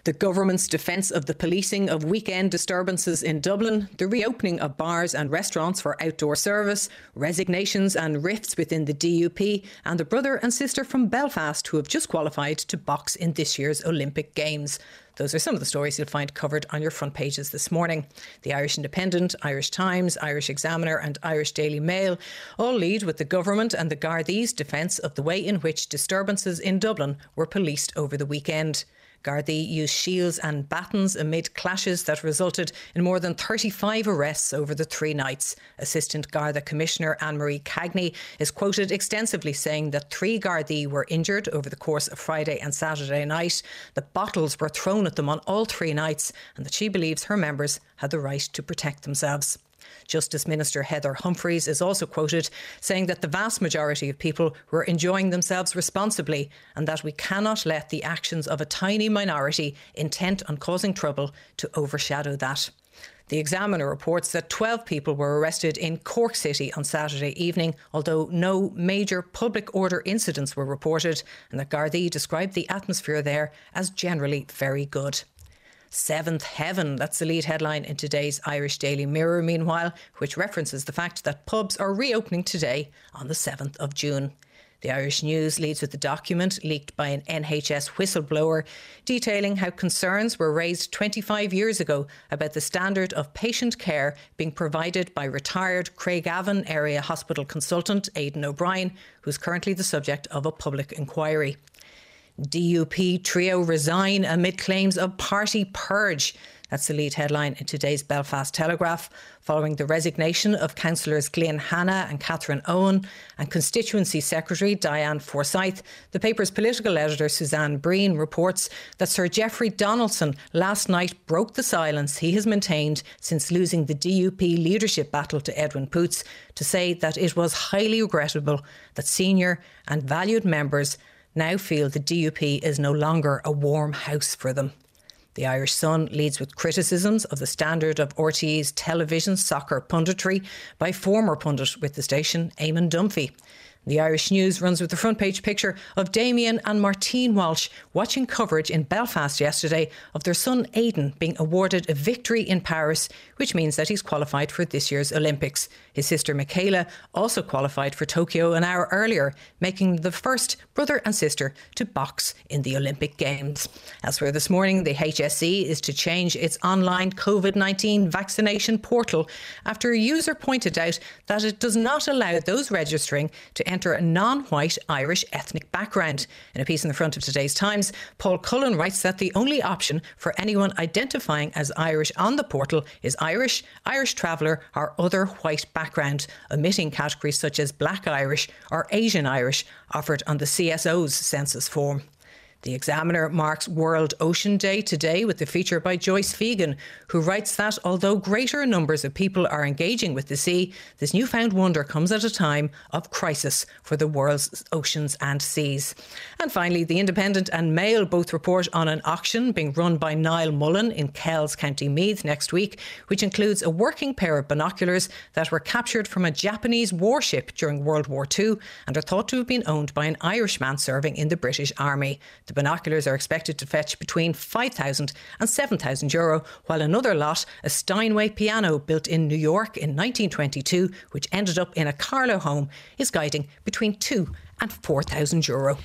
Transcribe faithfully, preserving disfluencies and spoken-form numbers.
The government's defence of the policing of weekend disturbances in Dublin, the reopening of bars and restaurants for outdoor service, resignations and rifts within the D U P, and the brother and sister from Belfast who have just qualified to box in this year's Olympic Games. Those are some of the stories you'll find covered on your front pages this morning. The Irish Independent, Irish Times, Irish Examiner and Irish Daily Mail all lead with the government and the Gardaí's defence of the way in which disturbances in Dublin were policed over the weekend. Gardaí used shields and batons amid clashes that resulted in more than thirty-five arrests over the three nights. Assistant Garda Commissioner Anne-Marie Cagney is quoted extensively saying that three Gardaí were injured over the course of Friday and Saturday night, that bottles were thrown at them on all three nights, and that she believes her members had the right to protect themselves. Justice Minister Heather Humphreys is also quoted saying that the vast majority of people were enjoying themselves responsibly and that we cannot let the actions of a tiny minority intent on causing trouble to overshadow that. The Examiner reports that twelve people were arrested in Cork City on Saturday evening, although no major public order incidents were reported, and that Gardaí described the atmosphere there as generally very good. Seventh heaven, that's the lead headline in today's Irish Daily Mirror, meanwhile, which references the fact that pubs are reopening today on the seventh of June. The Irish News leads with a document leaked by an N H S whistleblower detailing how concerns were raised twenty-five years ago about the standard of patient care being provided by retired Craigavon area hospital consultant Aidan O'Brien, who's currently the subject of a public inquiry. D U P trio resign amid claims of party purge. That's the lead headline in today's Belfast Telegraph, following the resignation of councillors Glenn Hanna and Catherine Owen and Constituency Secretary Diane Forsyth. The paper's political editor Suzanne Breen reports that Sir Geoffrey Donaldson last night broke the silence he has maintained since losing the D U P leadership battle to Edwin Poots, to say that it was highly regrettable that senior and valued members now feel the D U P is no longer a warm house for them. The Irish Sun leads with criticisms of the standard of R T É's television soccer punditry by former pundit with the station, Eamon Dunphy. The Irish News runs with the front page picture of Damien and Martine Walsh watching coverage in Belfast yesterday of their son Aidan being awarded a victory in Paris, which means that he's qualified for this year's Olympics. His sister Michaela also qualified for Tokyo an hour earlier, making the first brother and sister to box in the Olympic Games. Elsewhere this morning, the H S E is to change its online COVID nineteen vaccination portal after a user pointed out that it does not allow those registering to enter a non-white Irish ethnic background. In a piece in the front of today's Times, Paul Cullen writes that the only option for anyone identifying as Irish on the portal is Irish, Irish traveller or other white background, omitting categories such as Black Irish or Asian Irish offered on the C S O's census form. The Examiner marks World Ocean Day today with a feature by Joyce Fegan, who writes that although greater numbers of people are engaging with the sea, this newfound wonder comes at a time of crisis for the world's oceans and seas. And finally, The Independent and Mail both report on an auction being run by Niall Mullen in Kells, County Meath next week, which includes a working pair of binoculars that were captured from a Japanese warship during World War Two and are thought to have been owned by an Irishman serving in the British Army. The binoculars are expected to fetch between five thousand and seven thousand euro, while another lot, a Steinway piano built in New York in nineteen twenty-two, which ended up in a Carlow home, is guiding between two and four thousand euro.